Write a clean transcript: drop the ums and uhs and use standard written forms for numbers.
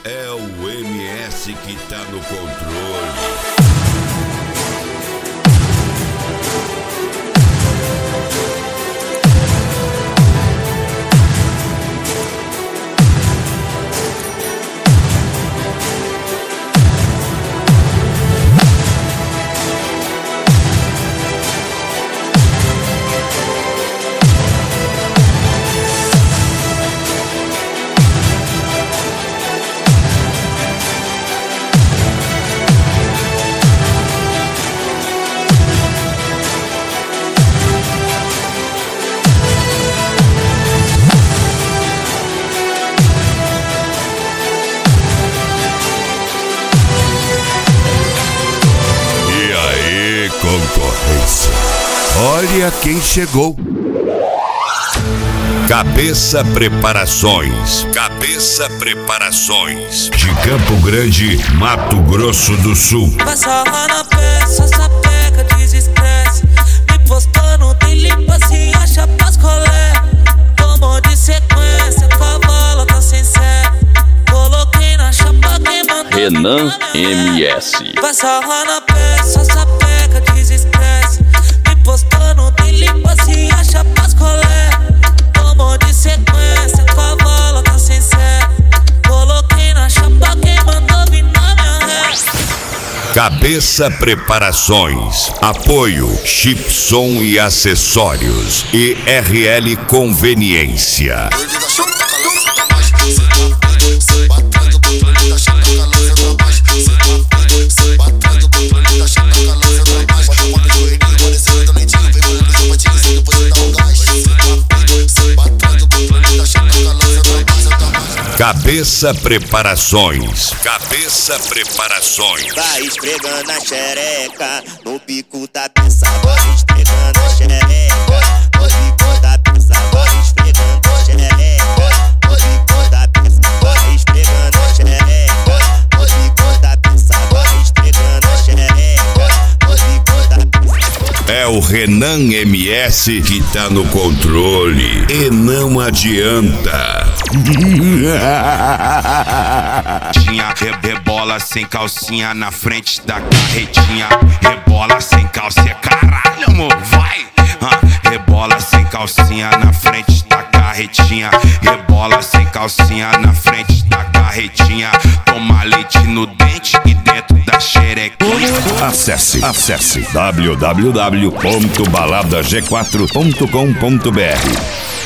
É o MS que tá no controle. Concorrência, olha quem chegou. Cabeça Preparações. Cabeça Preparações. De Campo Grande, Mato Grosso do Sul. Passa na peça, sapeca, desestresse. Me postando, tem limpa, se acha pras colé. Tomou de sequência, com a bola tá sem sé. Coloquei na chapa, quem mandou. Renan MS. Passa na peça, sapeca, desestresse. Me postando, tem limpa, se acha pras colé. Tomou de sequência, com a bola tá sem sé. Coloquei na chapa, quem mandou vir na minha ré. Cabeça Preparações. Apoio Chipson e Acessórios. ERL Conveniência. Cabeça Preparações. Cabeça Preparações. Vai esfregando a xereca no pico da peça. Vai esfregando a xereca no pico da peça. Vai esfregando a xereca no pico da peça. Vai esfregando a xereca no pico da peça. Vai esfregando a xereca no pico da peça. É o Renan MS que tá no controle. E não adianta. Rebola sem calcinha na frente da carretinha. Rebola sem calcinha, caralho, amor, vai. Rebola sem calcinha na frente da carretinha. Rebola sem calcinha na frente da carretinha. Toma leite no dente e dentro da xerequinha. Acesse www.baladag4.com.br.